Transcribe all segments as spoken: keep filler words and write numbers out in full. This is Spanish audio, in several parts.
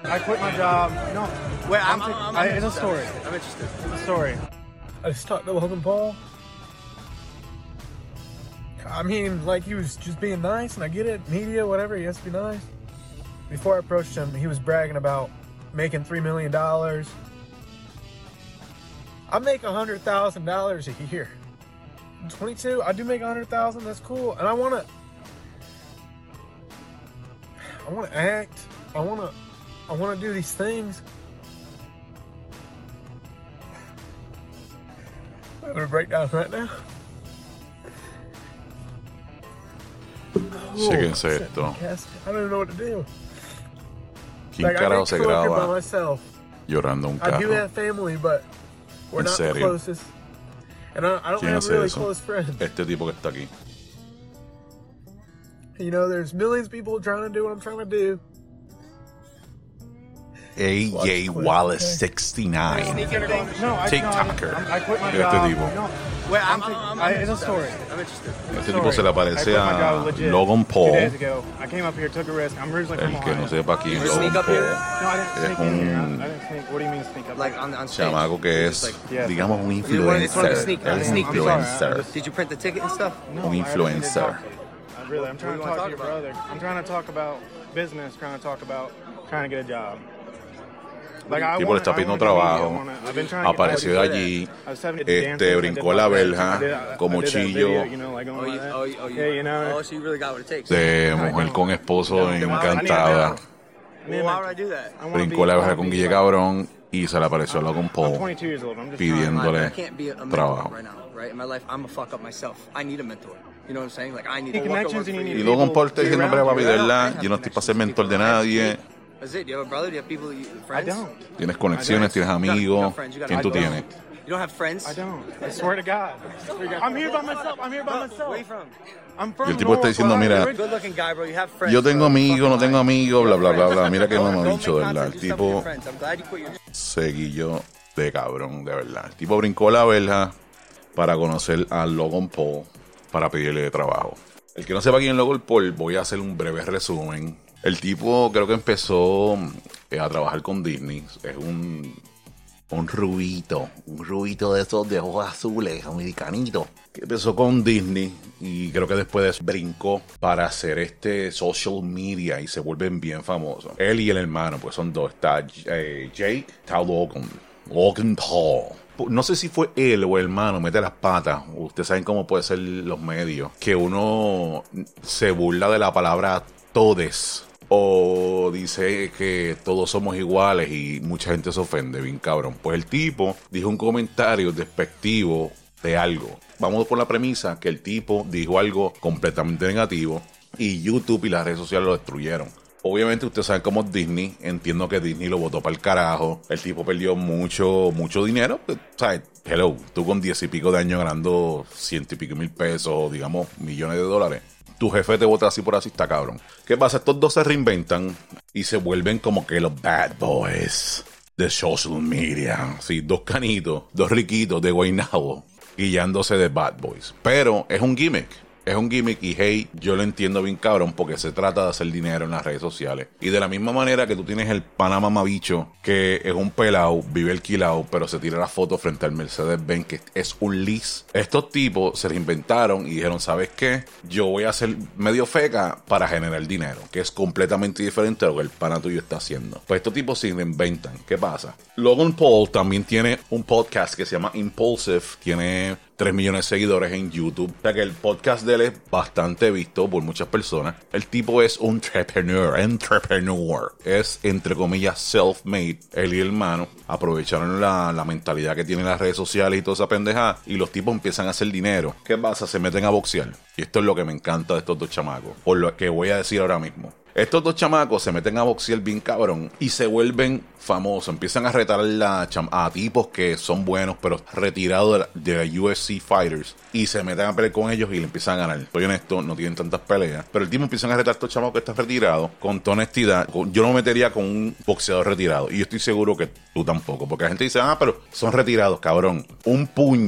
I quit my job. No. Wait, I'm, I'm, I'm, I'm I, it's a story. I'm interested. It's a story. I just talked to Logan Paul. I mean, like, he was just being nice, and I get it. Media, whatever, he has to be nice. Before I approached him, he was bragging about making three million dollars. I make one hundred thousand dollars a year. I'm twenty-two, I do make one hundred thousand dollars, that's cool. And I want to... I want to act. I want to... I want to do these things. I'm going to break down right now. Chéquense esto. I don't even know what to do. ¿Quién Like, carajo I se get by graba myself. llorando un I do carro? have family, but we're ¿En not the serio? closest. And I, I don't ¿Quién have hace really eso? close friends. Este tipo que está aquí. You know, there's millions of people trying to do what I'm trying to do. A J Wallace sixty-nine. No, I, TikToker. No, I, I quit my Este job. tipo. No. Wait, I'm, I'm, I'm, I'm, I, I'm it's a story. I'm interested. Este tipo se le I parece quit my a job legit Logan two Paul. days ago. I came up here, took a risk. I'm originally from El que Ohio. no sepa quién es You Logan sneak up here? Paul. No, I didn't Es sneak in here. un I didn't sneak. What do you mean sneak up? Like on, on stage. chamaco que es, Like, Yeah. digamos, un You wanted- it's one of the influencer. sneak- Es sneak un peek. influencer. did you print the ticket and stuff? No, un I just need to influencer. talk to you. I really, I'm trying to What do talk you to wanna your talk brother. I'm trying to talk about business, trying to talk about trying to get a job. Like, I El tipo le wanna- está I pidiendo wanna do media. I trabajo. wanna- I've been trying to get Apareció de better. allí. I was seventy Este, dancers, I brincó did la that. verja I did- I- como I did that chillo video, you know, like going Oh, like you, that. oh, you, oh, you, Yeah, you know. oh, so you really got what it takes. De mujer con esposo encantada. Well, why would I do that? I wanna Brincó be- la I verja wanna con be Guille like- Cabrón y se le apareció a Logan I'm Paul twenty-two years old. I'm just pidiéndole I can't be a mentor trabajo. right now, right? In my life, I'm a fuck up myself. I need a mentor. You know what I'm saying? Like, I need Need to walk connections over and you for need Y you. Logan Paul está diciendo, hombre, papi, de I verdad, have yo no estoy para ser mentor de nadie. That's it. Do you have a brother? Do you have people, you, I friends? don't. Tienes conexiones, tienes You got- you amigos. got friends, you got- ¿Quién I tú don't. tienes? You don't have friends? I don't. I swear to God. I'm here by myself. I'm here by Where myself. you from? I'm from Y el tipo está North diciendo, Ohio. mira, Good looking guy, bro. You have friends. yo tengo bro. amigos, no Fucking tengo lying. amigos, bla, bla, bla, bla. Mira que Go- go mamabicho, make de verdad. content, El do stuff with tipo your friends. I'm glad you quit your seguillo de cabrón, de verdad. El tipo brincó la verja para conocer a Logan Paul para pedirle trabajo. El que no sepa quién es Logan Paul, voy a hacer un breve resumen. El tipo creo que empezó eh, a trabajar con Disney. Es un, un rubito, un rubito de esos de ojos azules, americanito. Que empezó con Disney y creo que después de eso brincó para hacer este social media y se vuelven bien famosos. Él y el hermano, pues son dos. Está eh, Jake, está Logan. Logan Paul. No sé si fue él o el hermano, mete las patas. Ustedes saben cómo pueden ser los medios. Que uno se burla de la palabra todes. O dice que todos somos iguales y mucha gente se ofende, bien cabrón. Pues el tipo dijo un comentario despectivo de algo. Vamos por la premisa que el tipo dijo algo completamente negativo y YouTube y las redes sociales lo destruyeron. Obviamente ustedes saben cómo es Disney. Entiendo que Disney lo botó para el carajo. El tipo perdió mucho, mucho dinero. ¿Sabes? Hello, tú con diez y pico de años ganando ciento y pico mil pesos, digamos, millones de dólares. Tu jefe te bota así por así, está cabrón. ¿Qué pasa? Estos dos se reinventan y se vuelven como que los bad boys de social media. Sí, dos canitos, dos riquitos de Guaynabo, guiándose de bad boys. Pero es un gimmick. Es un gimmick y hey, yo lo entiendo bien cabrón porque se trata de hacer dinero en las redes sociales. Y de la misma manera que tú tienes el pana mamabicho que es un pelado, vive alquilado, pero se tira la foto frente al Mercedes-Benz que es un lease. Estos tipos se reinventaron y dijeron, ¿sabes qué? Yo voy a hacer medio feca para generar dinero, que es completamente diferente a lo que el pana tuyo está haciendo. Pues estos tipos se reinventan. ¿Qué pasa? Logan Paul también tiene un podcast que se llama Impulsive, tiene tres millones de seguidores en YouTube. O sea que el podcast de él es bastante visto por muchas personas. El tipo es un entrepreneur, entrepreneur. Es, entre comillas, self-made. Él y el hermano aprovecharon la, la mentalidad que tienen las redes sociales y toda esa pendejada. Y los tipos empiezan a hacer dinero. ¿Qué pasa? Se meten a boxear. Y esto es lo que me encanta de estos dos chamacos. Por lo que voy a decir ahora mismo. Estos dos chamacos se meten a boxear bien cabrón y se vuelven famosos. Empiezan a retar la cham- a tipos que son buenos, pero retirados de la, de la U F C Fighters. Y se meten a pelear con ellos y le empiezan a ganar. Estoy honesto, no tienen tantas peleas. Pero el tipo empiezan a retar a estos chamacos que están retirados con toda honestidad. Con, yo no me metería con un boxeador retirado. Y yo estoy seguro que tú tampoco. Porque la gente dice, ah, pero son retirados, cabrón. Un puño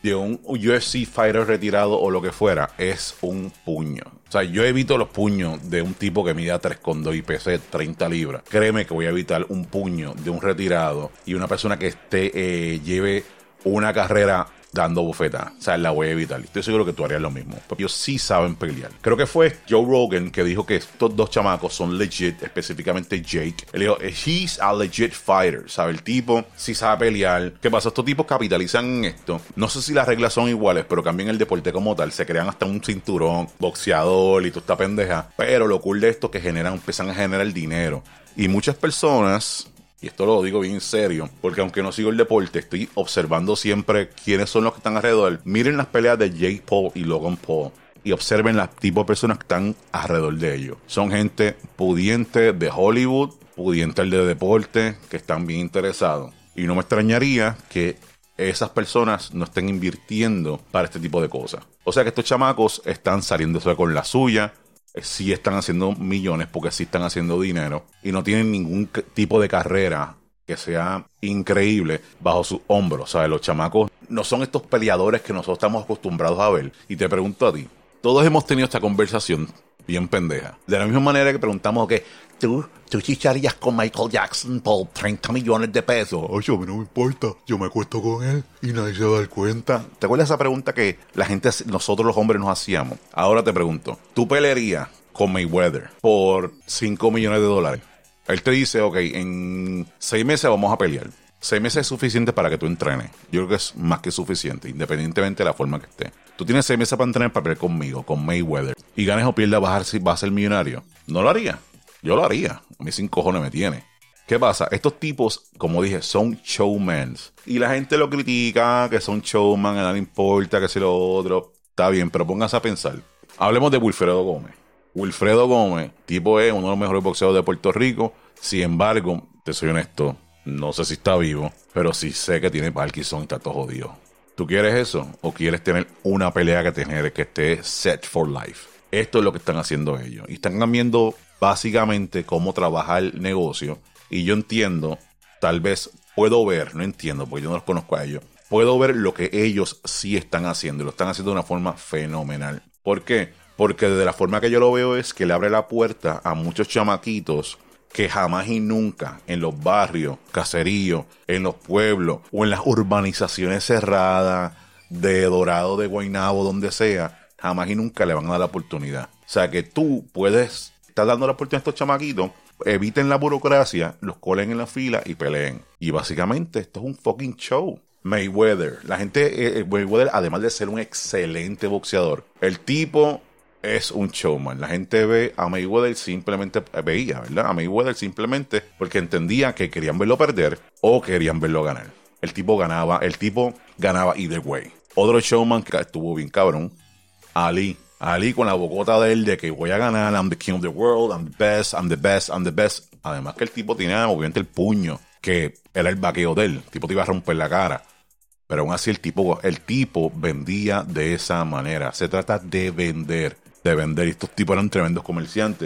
de un U F C fighter retirado o lo que fuera es un puño. O sea, yo evito los puños de un tipo que mida tres coma dos y pese treinta libras. Créeme que voy a evitar un puño de un retirado y una persona que esté eh, lleve una carrera dando bofetas. O sea, la voy a evitar. Estoy seguro que tú harías lo mismo. Porque ellos sí saben pelear. Creo que fue Joe Rogan que dijo que estos dos chamacos son legit, específicamente Jake. Él dijo, he's a legit fighter. ¿Sabe? El tipo sí sabe pelear. ¿Qué pasa? Estos tipos capitalizan en esto. No sé si las reglas son iguales, pero cambian el deporte como tal. Se crean hasta un cinturón, boxeador y toda esta pendeja. Pero lo cool de esto es que generan, empiezan a generar dinero. Y muchas personas... Y esto lo digo bien en serio, porque aunque no sigo el deporte, estoy observando siempre quiénes son los que están alrededor. Miren las peleas de Jake Paul y Logan Paul y observen las tipos de personas que están alrededor de ellos. Son gente pudiente de Hollywood, pudiente de deporte, que están bien interesados. Y no me extrañaría que esas personas no estén invirtiendo para este tipo de cosas. O sea que estos chamacos están saliéndose con la suya. Sí están haciendo millones porque sí están haciendo dinero y no tienen ningún tipo de carrera que sea increíble bajo sus hombros. O sea, los chamacos no son estos peleadores que nosotros estamos acostumbrados a ver. Y te pregunto a ti, todos hemos tenido esta conversación bien pendeja. De la misma manera que preguntamos que tú, tú chicharías con Michael Jackson por treinta millones de pesos. Oye, a mí no me importa. Yo me acuesto con él y nadie se va a dar cuenta. ¿Te acuerdas esa pregunta que la gente, nosotros los hombres nos hacíamos? Ahora te pregunto, ¿tú pelearías con Mayweather por cinco millones de dólares? Él te dice, ok, en seis meses vamos a pelear. Seis meses es suficiente para que tú entrenes. Yo creo que es más que suficiente, independientemente de la forma que esté. Tú tienes seis meses para entrenar para pelear conmigo, con Mayweather. Y ganes o pierdas, vas a ser, vas a ser millonario. No lo haría. Yo lo haría. A mí sin cojones me tiene. ¿Qué pasa? Estos tipos, como dije, son showmans. Y la gente lo critica, que son showman, a nadie importa, que sea lo otro. Está bien, pero pónganse a pensar. Hablemos de Wilfredo Gómez. Wilfredo Gómez, tipo es uno de los mejores boxeadores de Puerto Rico. Sin embargo, te soy honesto, no sé si está vivo, pero sí sé que tiene Parkinson y está todo jodido. ¿Tú quieres eso? ¿O quieres tener una pelea que te genere, que esté set for life? Esto es lo que están haciendo ellos. Y están cambiando básicamente cómo trabaja el negocio. Y yo entiendo, tal vez puedo ver, no entiendo porque yo no los conozco a ellos, puedo ver lo que ellos sí están haciendo. Y lo están haciendo de una forma fenomenal. ¿Por qué? Porque de la forma que yo lo veo es que le abre la puerta a muchos chamaquitos que jamás y nunca en los barrios, caseríos, en los pueblos o en las urbanizaciones cerradas de Dorado, de Guaynabo, donde sea, jamás y nunca le van a dar la oportunidad. O sea que tú puedes estar dando la oportunidad a estos chamaquitos, eviten la burocracia, los colen en la fila y peleen. Y básicamente esto es un fucking show. Mayweather, la gente, eh, Mayweather, además de ser un excelente boxeador, el tipo es un showman. La gente ve a Mayweather simplemente, veía, ¿verdad? A Mayweather simplemente porque entendía que querían verlo perder o querían verlo ganar. El tipo ganaba, el tipo ganaba either way. Otro showman que estuvo bien cabrón, Ali. Ali con la bocota de él de que voy a ganar, I'm the king of the world, I'm the best, I'm the best, I'm the best. Además que el tipo tenía obviamente el puño, que era el vaqueo de él. El tipo te iba a romper la cara. Pero aún así el tipo, el tipo vendía de esa manera. Se trata de vender. de vender. Y estos tipos eran tremendos comerciantes.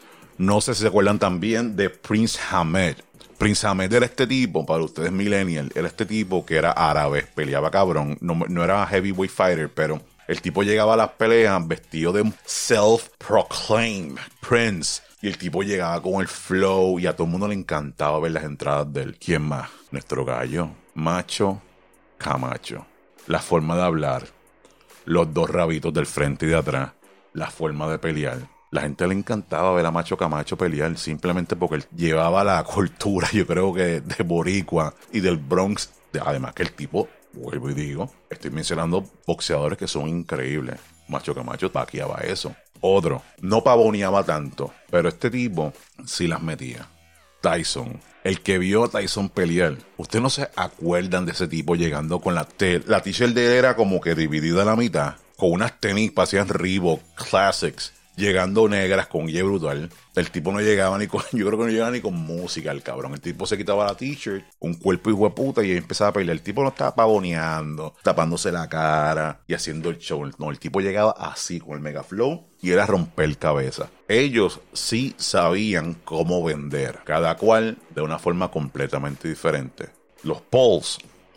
No sé si se acuerdan también de Prince Hamed. Prince Hamed era este tipo, para ustedes millennial, era este tipo que era árabe, peleaba cabrón, no, no era heavyweight fighter, pero el tipo llegaba a las peleas vestido de un self-proclaimed prince. Y el tipo llegaba con el flow y a todo el mundo le encantaba ver las entradas de él. ¿Quién más? Nuestro gallo, Macho Camacho. La forma de hablar, los dos rabitos del frente y de atrás, la forma de pelear. La gente le encantaba ver a Macho Camacho pelear simplemente porque él llevaba la cultura, yo creo que de boricua y del Bronx. Además que el tipo, vuelvo y digo, estoy mencionando boxeadores que son increíbles. Macho Camacho vaqueaba eso. Otro, no pavoneaba tanto, pero este tipo sí las metía. Tyson. El que vio a Tyson pelear, ¿ustedes no se acuerdan de ese tipo llegando con la t- la t-shirt de él era como que dividida a la mitad, con unas tenis parecían Reebok Classics, llegando negras con Y brutal? El tipo no llegaba ni con, yo creo que no llegaba ni con música, el cabrón. El tipo se quitaba la t-shirt, un cuerpo hijo de puta, y empezaba a pelear. El tipo no estaba pavoneando, tapándose la cara y haciendo el show. No, el tipo llegaba así, con el mega flow, y era romper cabeza. Ellos sí sabían cómo vender, cada cual de una forma completamente diferente. Los Pauls,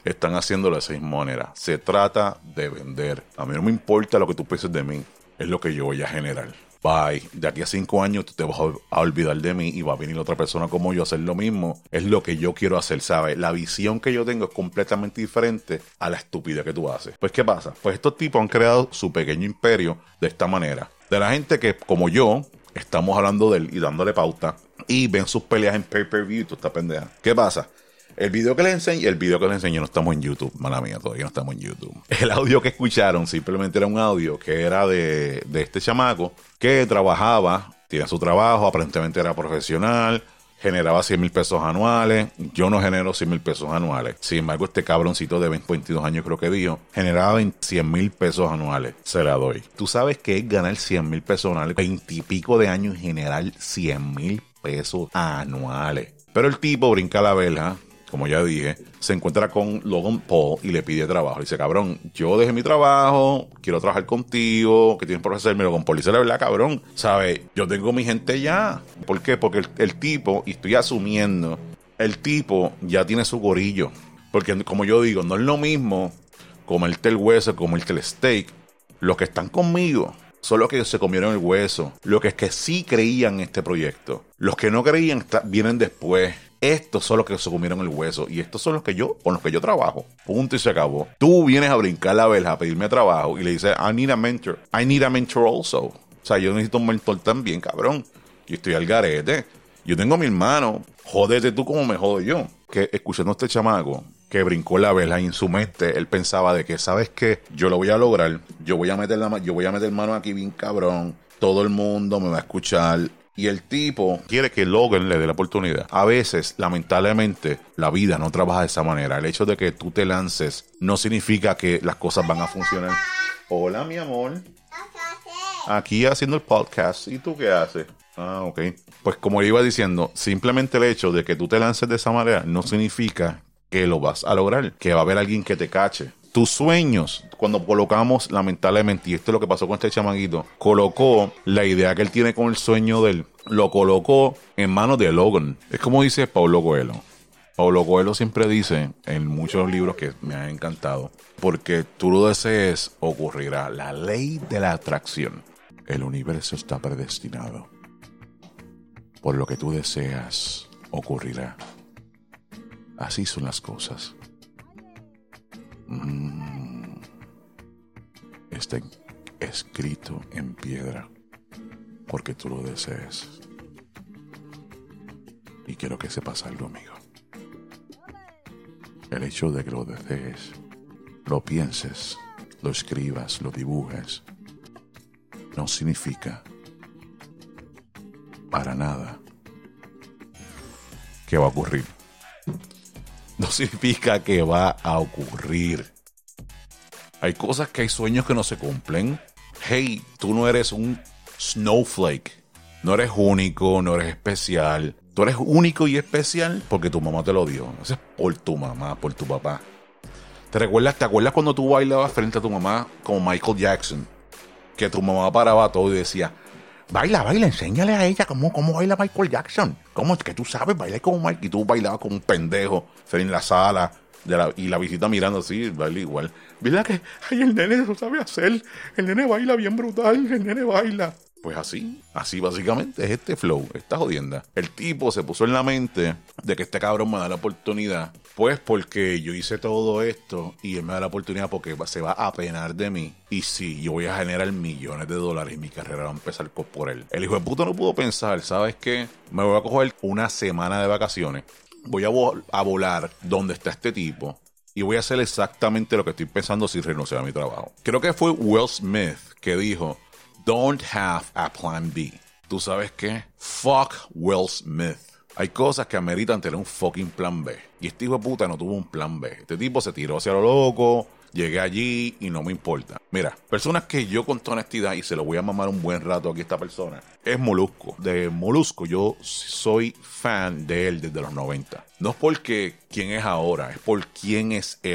están haciéndolo de esa misma manera. Se trata de vender. A mí no me importa lo que tú pienses de mí. Es lo que yo voy a generar. Bye. De aquí a cinco años tú te vas a olvidar de mí y va a venir otra persona como yo a hacer lo mismo. Es lo que yo quiero hacer, ¿sabes? La visión que yo tengo es completamente diferente a la estupidez que tú haces. Pues, ¿qué pasa? Pues estos tipos han creado su pequeño imperio de esta manera. De la gente que, como yo, estamos hablando de él y dándole pauta y ven sus peleas en pay-per-view y toda esta pendeja. ¿Qué pasa? El video que les enseño, el video que les enseño no estamos en YouTube, mala mía, todavía no estamos en YouTube. El audio que escucharon simplemente era un audio que era de, de este chamaco que trabajaba, tiene su trabajo, aparentemente era profesional, generaba cien mil pesos anuales. Yo no genero cien mil pesos anuales. Sin embargo, este cabroncito de veintidós años creo que dijo, generaba cien mil pesos anuales. Se la doy. Tú sabes que es ganar cien mil pesos anuales, veinte y pico de años y generar cien mil pesos anuales. Pero el tipo brinca la verja. Como ya dije, se encuentra con Logan Paul y le pide trabajo. Le dice, cabrón, yo dejé mi trabajo, quiero trabajar contigo, ¿qué tienes por hacerme? Logan Paul dice, la verdad, cabrón, ¿sabes? Yo tengo mi gente ya. ¿Por qué? Porque el, el tipo, y estoy asumiendo, el tipo ya tiene su gorillo. Porque como yo digo, no es lo mismo comerte el hueso, comerte el steak. Los que están conmigo son los que se comieron el hueso. Los que es que sí creían en este proyecto. Los que no creían está, vienen después. Estos son los que se comieron el hueso. Y estos son los que yo, con los que yo trabajo. Punto y se acabó. Tú vienes a brincar la verja a pedirme trabajo y le dices, I need a mentor. I need a mentor also. O sea, yo necesito un mentor también, cabrón. Yo estoy al garete. Yo tengo a mi hermano. Jódete tú como me jodo yo. Que escuchando a este chamaco que brincó la verja y en su mente él pensaba de que, ¿sabes qué? Yo lo voy a lograr. Yo voy a meter la yo voy a meter mano aquí bien cabrón. Todo el mundo me va a escuchar. Y el tipo quiere que Logan le dé la oportunidad. A veces, lamentablemente, la vida no trabaja de esa manera. El hecho de que tú te lances no significa que las cosas van a funcionar. Hola, mi amor. Aquí haciendo el podcast. ¿Y tú qué haces? Ah, ok. Pues como iba diciendo, simplemente el hecho de que tú te lances de esa manera no significa que lo vas a lograr. Que va a haber alguien que te cache. Tus sueños, cuando colocamos, lamentablemente, y esto es lo que pasó con este chamaquito, colocó la idea que él tiene con el sueño de él, lo colocó en manos de Logan. Es como dice Paulo Coelho. Paulo Coelho siempre dice en muchos libros que me han encantado, porque tú lo desees, ocurrirá. La ley de la atracción. El universo está predestinado. Por lo que tú deseas, ocurrirá. Así son las cosas. Mm. Está escrito en piedra porque tú lo desees. Y quiero que sepas algo, amigo. El hecho de que lo desees, lo pienses, lo escribas, lo dibujes, no significa para nada que va a ocurrir. No significa que va a ocurrir. Hay cosas que hay sueños que no se cumplen. Hey, tú no eres un snowflake. No eres único, no eres especial. Tú eres único y especial porque tu mamá te lo dio. Eso es por tu mamá, por tu papá. ¿Te recuerdas, te acuerdas cuando tú bailabas frente a tu mamá como Michael Jackson? Que tu mamá paraba todo y decía, baila, baila, enséñale a ella cómo, cómo baila Michael Jackson. ¿Cómo es que tú sabes bailar como Mike? Y tú bailabas como un pendejo en la sala de la, y la visita mirando así, baila igual. ¿Verdad que, ay, el nene lo sabe hacer? El nene baila bien brutal, el nene baila. Pues así, así básicamente es este flow, esta jodienda. El tipo se puso en la mente de que este cabrón me da la oportunidad. Pues porque yo hice todo esto y él me da la oportunidad porque se va a apenar de mí. Y sí, yo voy a generar millones de dólares y mi carrera va a empezar por él. El hijo de puta no pudo pensar, ¿sabes qué? Me voy a coger una semana de vacaciones. Voy a, vo- a volar donde está este tipo y voy a hacer exactamente lo que estoy pensando sin renunciar a mi trabajo. Creo que fue Will Smith que dijo, don't have a plan B. ¿Tú sabes qué? Fuck Will Smith. Hay cosas que ameritan tener un fucking plan B. Y este hijo de puta no tuvo un plan B. Este tipo se tiró hacia lo loco, llegué allí y no me importa. Mira, personas que yo con toda honestidad, y se lo voy a mamar un buen rato aquí a esta persona, es Molusco. De Molusco yo soy fan de él desde los noventa. No es porque quién es ahora, es por quién es él.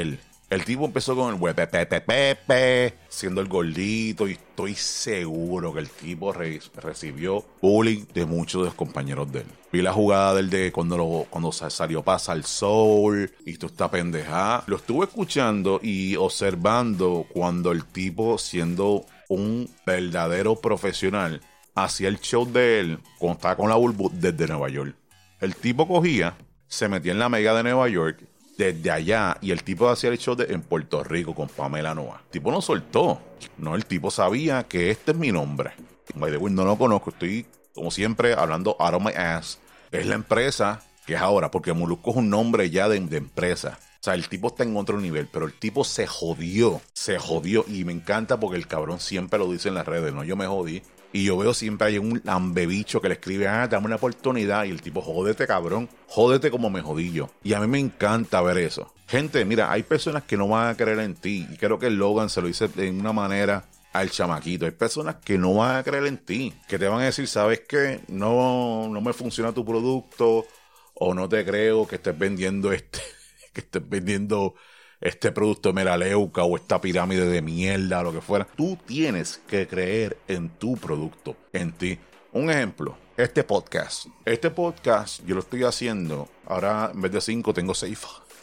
El tipo empezó con el huepepepepepe, siendo el gordito, y estoy seguro que el tipo re- recibió bullying de muchos de los compañeros de él. Vi la jugada del de cuando, lo, cuando salió Pasa el Soul y tú esta pendejada. Lo estuve escuchando y observando cuando el tipo, siendo un verdadero profesional, hacía el show de él cuando estaba con la Bulbu desde Nueva York. El tipo cogía, se metía en la mega de Nueva York desde allá, y el tipo hacía el show de, en Puerto Rico con Pamela Noa. El tipo no soltó. No, el tipo sabía que este es mi nombre. By the way, no lo conozco. Estoy, como siempre, hablando out of my ass. Es la empresa que es ahora, porque Molusco es un nombre ya de, de empresa. O sea, el tipo está en otro nivel, pero el tipo se jodió. Se jodió. Y me encanta porque el cabrón siempre lo dice en las redes. No, yo me jodí. Y yo veo siempre hay un lambebicho que le escribe, ah, dame una oportunidad. Y el tipo, jódete, cabrón. Jódete como me jodí yo. Y a mí me encanta ver eso. Gente, mira, hay personas que no van a creer en ti. Y creo que Logan se lo dice de una manera al chamaquito. Hay personas que no van a creer en ti. Que te van a decir, ¿sabes qué? No, no me funciona tu producto. O no te creo que estés vendiendo este, que estés vendiendo este producto Meraleuca o esta pirámide de mierda o lo que fuera. Tú tienes que creer en tu producto, en ti. Un ejemplo, este podcast. Este podcast yo lo estoy haciendo. Ahora en vez de cinco tengo seis.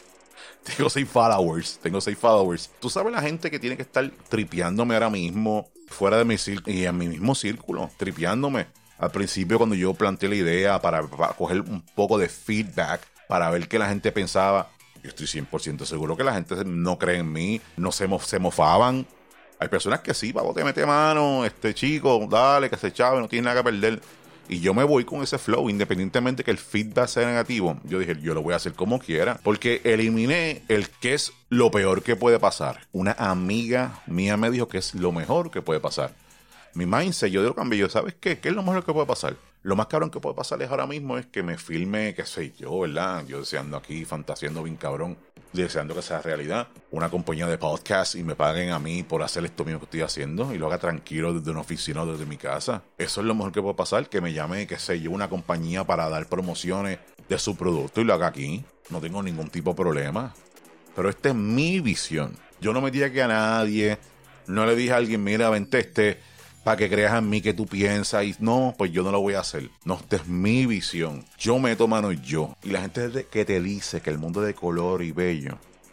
Tengo seis followers. Tengo seis followers. Tú sabes la gente que tiene que estar tripeándome ahora mismo fuera de mi círculo y en mi mismo círculo. Tripeándome. Al principio cuando yo planteé la idea para, para coger un poco de feedback, para ver qué la gente pensaba. Yo estoy cien por ciento seguro que la gente no cree en mí, no se, mo- se mofaban. Hay personas que sí, pavo, te mete mano, este chico, dale, que se chave, no tiene nada que perder. Y yo me voy con ese flow, independientemente que el feedback sea negativo. Yo dije, yo lo voy a hacer como quiera, porque eliminé el que es lo peor que puede pasar. Una amiga mía me dijo que es lo mejor que puede pasar. Mi mindset, yo lo cambié, yo, ¿sabes qué? ¿Qué es lo mejor que puede pasar? Lo más cabrón que puede pasar es ahora mismo es que me filme, qué sé yo, ¿verdad? Yo deseando aquí, fantaseando bien cabrón, deseando que sea realidad. Una compañía de podcast y me paguen a mí por hacer esto mismo que estoy haciendo y lo haga tranquilo desde una oficina o desde mi casa. Eso es lo mejor que puede pasar, que me llame, qué sé yo, una compañía para dar promociones de su producto y lo haga aquí. No tengo ningún tipo de problema. Pero esta es mi visión. Yo no metí aquí a nadie, no le dije a alguien, mira, vente este... para que creas en mí que tú piensas y no, pues yo no lo voy a hacer. No, esta es mi visión. Yo meto mano yo. Y la gente que te dice que el mundo es de color y bello,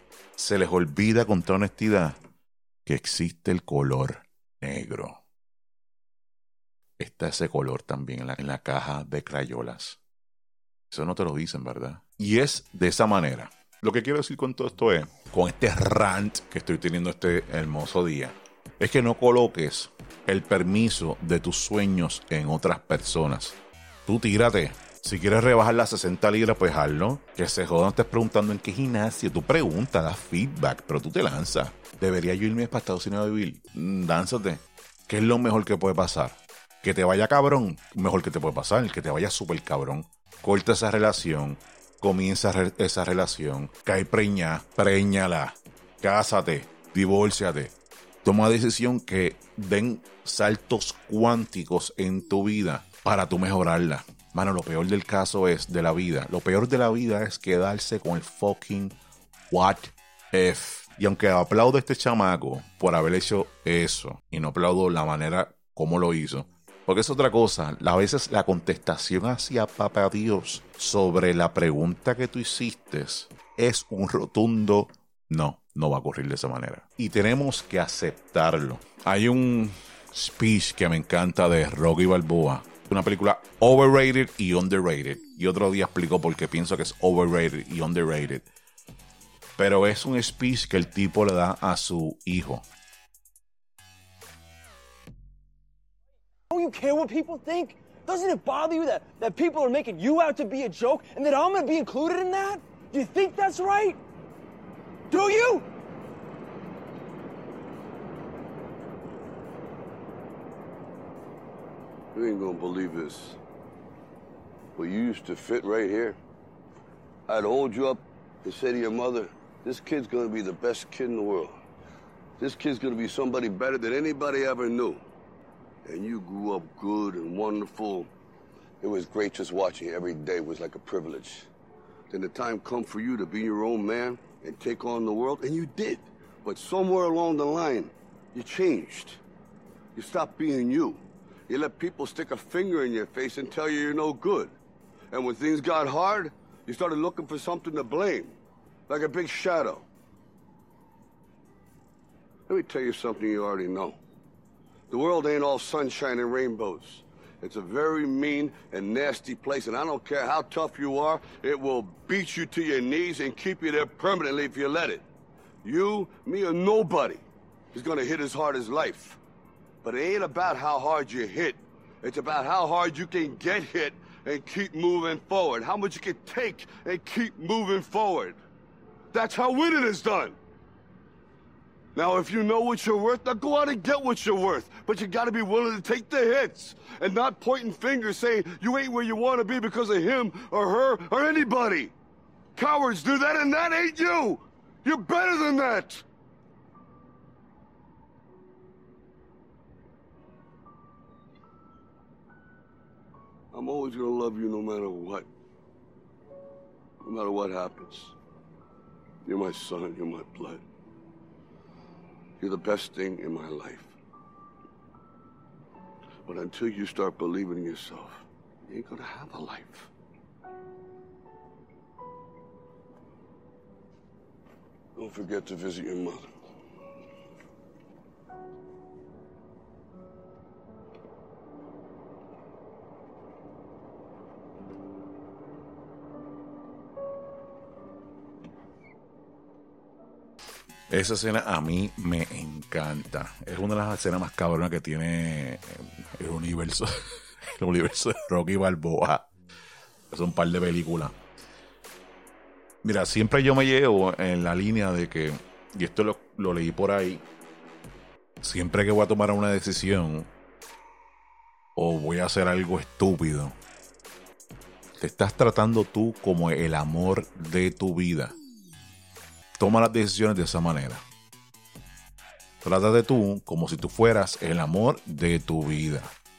se les olvida con toda honestidad que existe el color negro. Está ese color también en la, en la caja de crayolas. Eso no te lo dicen, ¿verdad? Y es de esa manera. Lo que quiero decir con todo esto es, con este rant que estoy teniendo este hermoso día, es que no coloques el permiso de tus sueños en otras personas. Tú tírate. Si quieres rebajar las sesenta libras, pues hazlo. Que se jodan, estés preguntando en qué gimnasio. Tú preguntas, das feedback, pero tú te lanzas. ¿Debería yo irme para Estados Unidos a vivir? Mm, lánzate. ¿Qué es lo mejor que puede pasar? Que te vaya cabrón, mejor que te puede pasar. Que te vaya súper cabrón. Corta esa relación. Comienza re- esa relación. Cae preña, preñala. Cásate, divórciate. Toma decisión que den saltos cuánticos en tu vida para tú mejorarla. Mano, lo peor del caso es de la vida. Lo peor de la vida es quedarse con el fucking what if. Y aunque aplaudo a este chamaco por haber hecho eso, y no aplaudo la manera como lo hizo, porque es otra cosa. A veces la contestación hacia papá Dios sobre la pregunta que tú hiciste es un rotundo no. No va a ocurrir de esa manera. Y tenemos que aceptarlo. Hay un speech que me encanta de Rocky Balboa. Una película overrated y underrated. Y otro día explico por qué pienso que es overrated y underrated. Pero es un speech que el tipo le da a su hijo. Don't you care what people think? Doesn't it bother you that, that people are making you out to be a joke and that I'm gonna be included in that? Do you think that's right? Do you? You ain't gonna believe this, but you used to fit right here. I'd hold you up and say to your mother, this kid's gonna be the best kid in the world. This kid's gonna be somebody better than anybody ever knew. And you grew up good and wonderful. It was great just watching you every day. It was like a privilege. then the time come for you to be your own man and take on the world, and you did. But somewhere along the line, you changed. You stopped being you. You let people stick a finger in your face and tell you you're no good. And when things got hard, you started looking for something to blame, like a big shadow. Let me tell you something you already know. The world ain't all sunshine and rainbows. It's a very mean and nasty place, and I don't care how tough you are, it will beat you to your knees and keep you there permanently if you let it. You, me, or nobody is gonna hit as hard as life. But it ain't about how hard you hit. It's about how hard you can get hit and keep moving forward. How much you can take and keep moving forward. That's how winning is done. Now, if you know what you're worth, now go out and get what you're worth. But you gotta be willing to take the hits and not pointing fingers saying you ain't where you want to be because of him or her or anybody. Cowards do that, and that ain't you. You're better than that. I'm always gonna love you no matter what. No matter what happens. You're my son, you're my blood. You're the best thing in my life. But until you start believing in yourself, you ain't gonna have a life. Don't forget to visit your mother. Esa escena a mí me encanta. Es una de las escenas más cabronas que tiene el universo, el universo de Rocky Balboa. Es un par de películas. Mira, siempre yo me llevo en la línea de que, y esto lo, lo leí por ahí, siempre que voy a tomar una decisión o voy a hacer algo estúpido, te estás tratando tú como el amor de tu vida. Toma las decisiones de esa manera. Trátate tú como si tú fueras el amor de tu vida.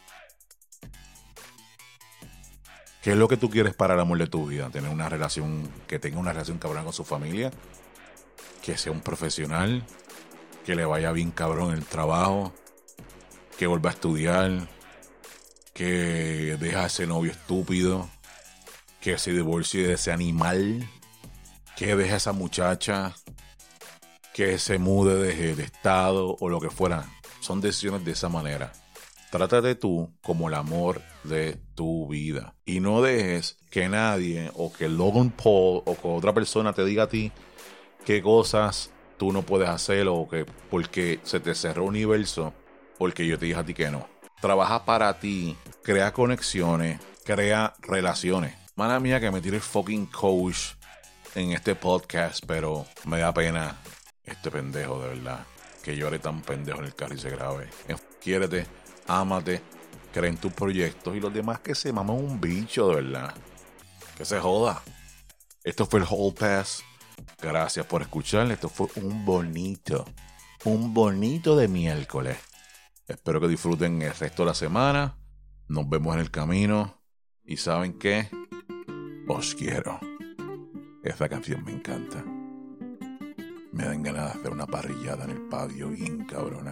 ¿Qué es lo que tú quieres para el amor de tu vida? Tener una relación, que tenga una relación cabrón con su familia, que sea un profesional, que le vaya bien cabrón en el trabajo, que vuelva a estudiar, que deje a ese novio estúpido, que se divorcie de ese animal, que deje a esa muchacha, que se mude de, de estado o lo que fuera. Son decisiones de esa manera. Trátate tú como el amor de tu vida. Y no dejes que nadie o que Logan Paul o que otra persona te diga a ti qué cosas tú no puedes hacer o que porque se te cerró el universo, porque yo te dije a ti que no. Trabaja para ti, crea conexiones, crea relaciones. Mala mía que me tire el fucking coach en este podcast, pero me da pena este pendejo, de verdad. Que llore tan pendejo en el carro y se grabe. Quiérete, ámate, cree en tus proyectos y los demás que se maman un bicho, de verdad. Que se joda. Esto fue el Hall Pass. Gracias por escuchar. Esto fue un bonito, un bonito de miércoles. Espero que disfruten el resto de la semana. Nos vemos en el camino. Y ¿saben qué? Os quiero. Esta canción me encanta. Me dan ganas de hacer una parrillada en el patio bien cabrona.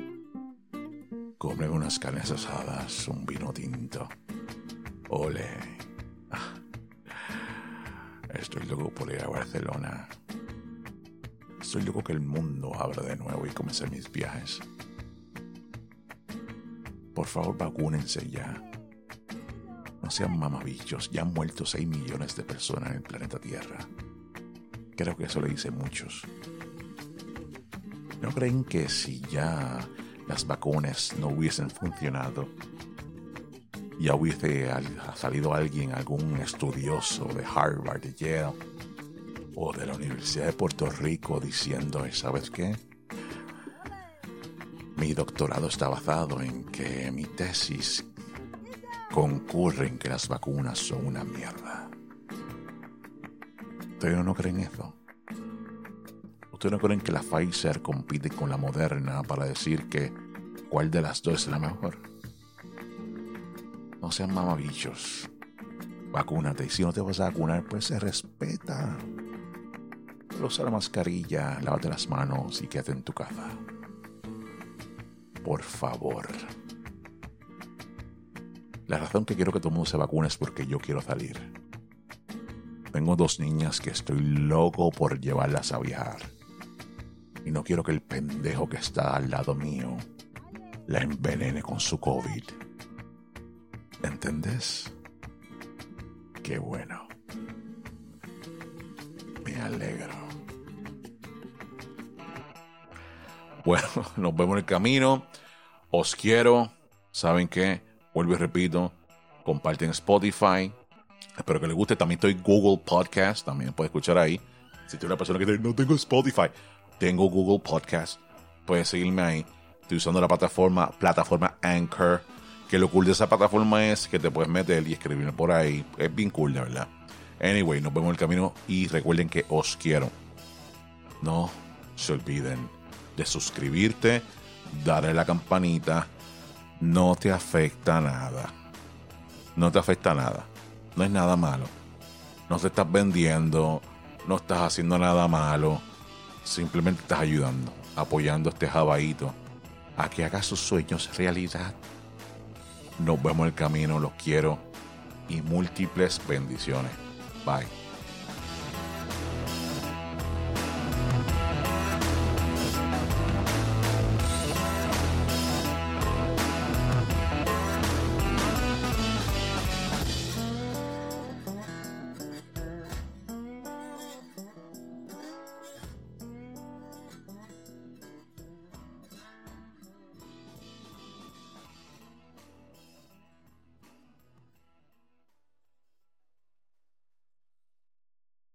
Comer unas carnes asadas, un vino tinto. Ole. Estoy loco por ir a Barcelona. Estoy loco que el mundo abra de nuevo y comience mis viajes. Por favor, vacúnense ya. No sean mamabichos, ya han muerto seis millones de personas en el planeta Tierra. Creo que eso le dicen muchos. ¿No creen que si ya las vacunas no hubiesen funcionado, ya hubiese salido alguien, algún estudioso de Harvard, de Yale o de la Universidad de Puerto Rico diciendo, ¿sabes qué? Mi doctorado está basado en que mi tesis concurre en que las vacunas son una mierda? ¿Ustedes no creen eso? ¿Ustedes no creen que la Pfizer compite con la Moderna para decir que cuál de las dos es la mejor? No sean mamabichos. vacúnate. Y si no te vas a vacunar, pues se respeta. Pero usa la mascarilla, lávate las manos y quédate en tu casa. Por favor. La razón que quiero que todo el mundo se vacune es porque yo quiero salir. Tengo dos niñas que estoy loco por llevarlas a viajar. Y no quiero que el pendejo que está al lado mío la envenene con su COVID. ¿Entendés? Qué bueno. Me alegro. Bueno, nos vemos en el camino. Os quiero. ¿Saben qué? Vuelvo y repito. Comparten Spotify. Espero que les guste. También estoy Google Podcast. También puedes escuchar ahí. Si tú eres una persona que dice, no tengo Spotify, tengo Google Podcast. Puedes seguirme ahí. Estoy usando la plataforma, plataforma Anchor. Que lo cool de esa plataforma es que te puedes meter y escribir por ahí. Es bien cool, de verdad. Anyway, nos vemos en el camino. Y recuerden que os quiero. No se olviden de suscribirte. Darle a la campanita. No te afecta nada. No te afecta nada. No es nada malo. No te estás vendiendo. No estás haciendo nada malo. Simplemente estás ayudando. Apoyando a este jabaíto a que haga sus sueños realidad. Nos vemos en el camino. Los quiero. Y múltiples bendiciones. Bye.